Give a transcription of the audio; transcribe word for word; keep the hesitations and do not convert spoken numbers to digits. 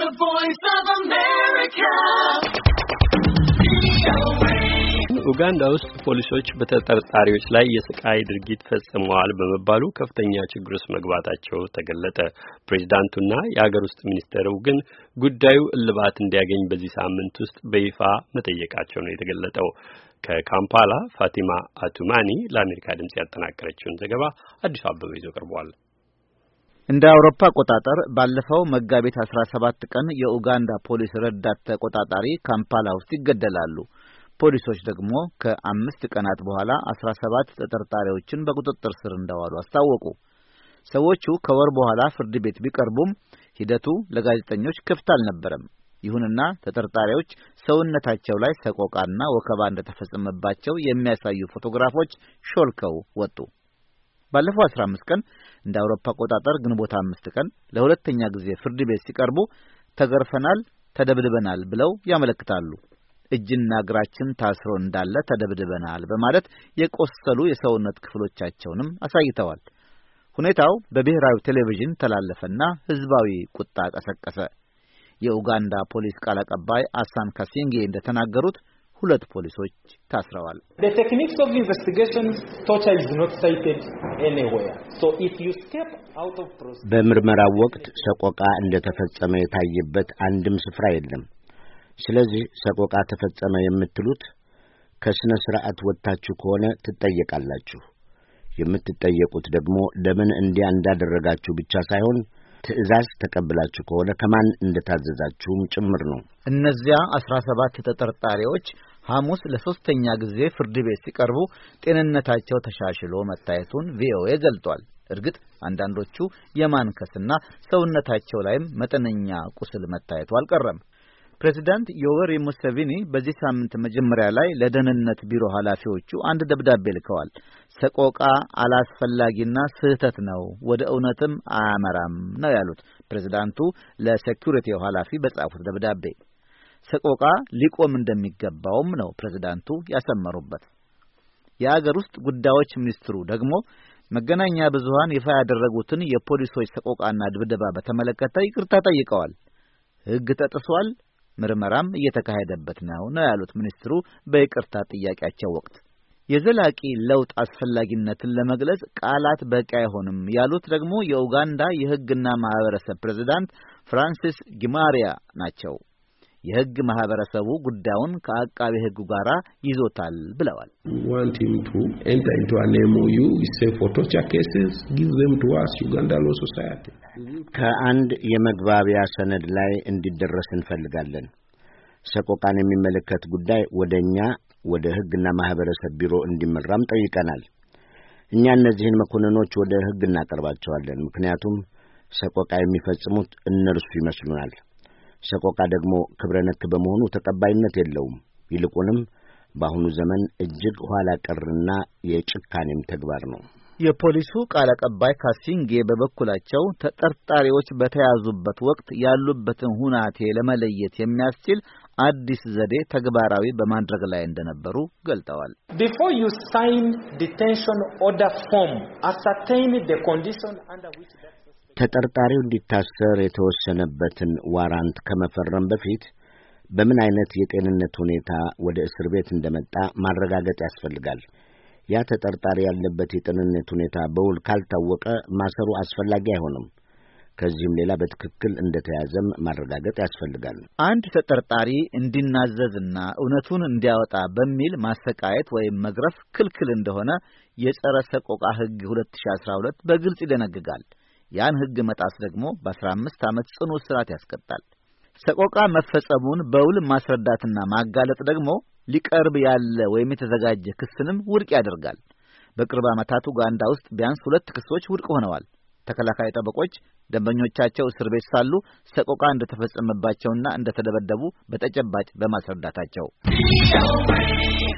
the voice of America. ኡጋንዳ ውስጥ ፖሊሶች በተጠርጣሪዎች ላይ የስቃይ ድርጊት ፈጽመዋል በመባሉ ከፍተኛ ችግር ውስጥ መግባታቸው ተገለጠ። ፕሬዝዳንቱና የአገር ውስጥ ሚኒስትሩ ግን ጉዳዩ እልባት እንዲያገኝ በዚህ ሳምንት ውስጥ በይፋ መጠየቃቸው ነው የተገለጠው። ከካምፓላ ፋቲማ አቱማኒ ለአሜሪካ ድምጽ ያጠናቀረችውን ዘገባ አዲሱ አበበ ይዞ ቀርቧል። እንደ አውሮፓ አቆጣጠር ባለፈው መጋቢት አስራ ሰባት ቀን የኡጋንዳ ፖሊስ ረዳት ተቆጣጣሪ ካምፓላ ውስጥ ይገደላሉ። ፖሊሶች ደግሞ ከአምስት ቀናት በኋላ አስራ ሰባት ተጠርጣሪዎችን በቁጥጥር ስር እንዳዋሉ አስታወቁ። ሰዎቹ ከወር በኋላ ፍርድ ቤት ቢቀርቡም ሂደቱ ለጋዜጠኞች ክፍት አልነበረም። ይሁንና ተጠርጣሪዎች ሰውነታቸው ላይ ሰቆቃና ወከባ እንደተፈጸመባቸው የሚያሳዩ ፎቶግራፎች ሾልከው ወጡ። ባለፈው አስራ አምስት ቀን እንደ አውሮፓ አቆጣጠር ግንቦት አምስት ቀን ለሁለተኛ ጊዜ ፍርድ ቤት ሲቀርቡ ተገርፈናል፣ ተደብድበናል ብለው ያመለክታሉ። እጅና እግራችን ታስሮ እንዳለ ተደብድበናል በማለት የቆሰሉ የሰውነት ክፍሎቻቸውንም አሳይተዋል። ሁኔታው በብሔራዊ ቴሌቪዥን ተላለፈና ህዝባዊ ቁጣ ቀሰቀሰ። የኡጋንዳ ፖሊስ ቃል አቀባይ አሳን ካሲንጌ እንደተናገሩት ሁለት ፖሊሶች ታስረዋል። The techniques of investigation torture is not cited anywhere. So if you step out of procedure በምርመራው ወቅት ሰቆቃ እንደተፈጸመ የታየበት አንድም ስፍራ የለም። ስለዚህ ሰቆቃ ተፈጸመ የምትሉት ከስነ ስርዓት ወጣችሁ ከሆነ ትጠየቃላችሁ። የምትጠየቁት ደግሞ ለምን እንዲያ እንዳደረጋችሁ ብቻ ሳይሆን ትዕዛዝ ተቀብላችሁ ከሆነ ከማን እንደታዘዛችሁም ጭምር ነው። እነዚያ አስራ ሰባት ተጠርጣሪዎች ሐሙስ ለሶስተኛ ጊዜ ፍርድ ቤት ሲቀርቡ ጤንነታቸው ተሻሽሎ መታየቱን ቪኦኤ ገልጧል። እርግጥ አንዳንዶቹ የማንከስና ሰውነታቸው ላይም መጠነኛ ቁስል መታየቱ አልቀረም። ፕሬዝዳንት ዮዌሪ ሙሴቪኒ በዚህ ሳምንት መጀመሪያ ላይ ለደህንነት ቢሮ ኃላፊዎቹ አንድ ደብዳቤ ልከዋል። ሰቆቃ አላስፈላጊና ስህተት ነው፣ ወደ እውነትም አያመራም ነው ያሉት ፕሬዝዳንቱ ለሴኩሪቲው ኃላፊ በጻፉት ደብዳቤ። ሰቆቃ ሊቆም እንደሚገባውም ነው ፕሬዝዳንቱ ያሰመሩበት። የአገር ውስጥ ጉዳዮች ሚኒስትሩ ደግሞ መገናኛ ብዙሃን ይፋ ያደረጉትን የፖሊሶች ሰቆቃና ድብደባ በተመለከተ ይቅርታ ጠይቀዋል። ሕግ ተጥሷል፣ ምርመራም እየተካሄደበት ነው ነው ያሉት ሚኒስትሩ በይቅርታ ጥያቄያቸው ወቅት። የዘላቂ ለውጥ አስፈላጊነትን ለመግለጽ ቃላት በቂ አይሆንም ያሉት ደግሞ የኡጋንዳ የሕግና ማህበረሰብ ፕሬዝዳንት ፍራንሲስ ጊማሪያ ናቸው። የሕግ ማህበረሰቡ ጉዳዩን ከአቃቤ ሕጉ ጋር ይዞታል ብለዋል። want him to enter into an M O U we say for torture cases give them to us Uganda Law Society. ከአንድ የመግባቢያ ሰነድ ላይ እንዲደረስ እንፈልጋለን። ሰቆቃን የሚመለከት ጉዳይ ወደኛ ወደ ሕግና ማህበረሰብ ቢሮ እንዲመራም ጠይቀናል። እኛ እነዚህን መኮንኖች ወደ ሕግ እናቀርባቸዋለን፣ ምክንያቱም ሰቆቃ የሚፈጽሙት እነርሱ ይመስሉናል። ሰቆቃ ደግሞ ክብረ ነክ በመሆኑ ተቀባይነት የለውም። ይልቁንም በአሁኑ ዘመን እጅግ ኋላ ቀርና የጭካኔም ተግባር ነው። የፖሊሱ ቃል አቀባይ ካሲንጌ በበኩላቸው ተጠርጣሪዎች በተያዙበት ወቅት ያሉበትን ሁናቴ ለመለየት የሚያስችል አዲስ ዘዴ ተግባራዊ በማድረግ ላይ እንደነበሩ ገልጠዋል። before you sign detention order form ascertain the condition under which ተጠርጣሪው እንዲታሰር የተወሰነበትን ዋራንት ከመፈረም በፊት በምን አይነት የጤንነት ሁኔታ ወደ እስር ቤት እንደመጣ ማረጋገጥ ያስፈልጋል። ያ ተጠርጣሪ ያለበት የጤንነት ሁኔታ በውል ካልታወቀ ማሰሩ አስፈላጊ አይሆንም። ከዚህም ሌላ በትክክል እንደተያዘም ማረጋገጥ ያስፈልጋል። አንድ ተጠርጣሪ እንዲናዘዝና እውነቱን እንዲያወጣ በሚል ማሰቃየት ወይም መግረፍ ክልክል እንደሆነ የጸረ ሰቆቃ ሕግ ሁለት ሺህ አስራ ሁለት በግልጽ ይደነግጋል። ያን ሕግ መጣስ ደግሞ በአስራ አምስት ዓመት ጽኑ እስራት ያስቀጣል። ሰቆቃ መፈጸሙን በውል ማስረዳትና ማጋለጥ ደግሞ ሊቀርብ ያለ ወይም የተዘጋጀ ክስንም ውድቅ ያደርጋል። በቅርብ ዓመታት ኡጋንዳ ውስጥ ቢያንስ ሁለት ክሶች ውድቅ ሆነዋል። ተከላካይ ጠበቆች ደንበኞቻቸው እስር ቤት ሳሉ ሰቆቃ እንደተፈጸመባቸውና እንደተደበደቡ በተጨባጭ በማስረዳታቸው